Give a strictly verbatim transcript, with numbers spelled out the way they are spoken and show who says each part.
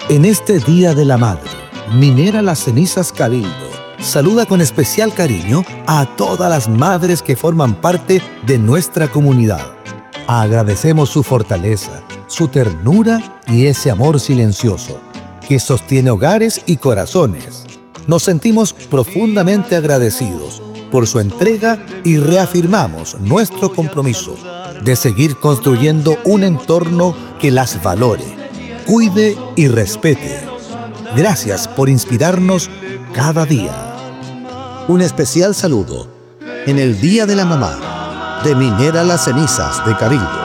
Speaker 1: En este Día de la Madre, Minera Las Cenizas Cabildo saluda con especial cariño a todas las madres que forman parte de nuestra comunidad. Agradecemos su fortaleza, su ternura y ese amor silencioso que sostiene hogares y corazones. Nos sentimos profundamente agradecidos por su entrega y reafirmamos nuestro compromiso de seguir construyendo un entorno que las valore, cuide y respete. Gracias por inspirarnos cada día. Un especial saludo en el Día de la Mamá de Minera Las Cenizas de Cabildo.